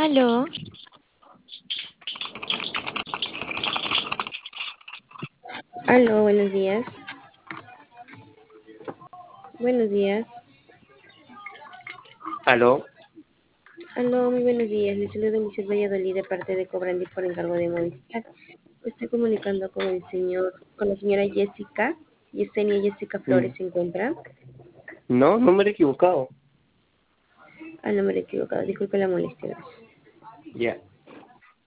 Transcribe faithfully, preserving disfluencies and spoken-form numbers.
Aló, Aló, buenos días. Buenos días. Aló, Aló, muy buenos días. Les saludo Michelle Valladolid de parte de Cobrandi por encargo de Movistar. Estoy comunicando con el señor, con la señora Jessica. Yesenia Jessica mm, Flores se encuentra. no, no me he equivocado. Al número equivocado. Disculpe la molestia, gracias. Ya.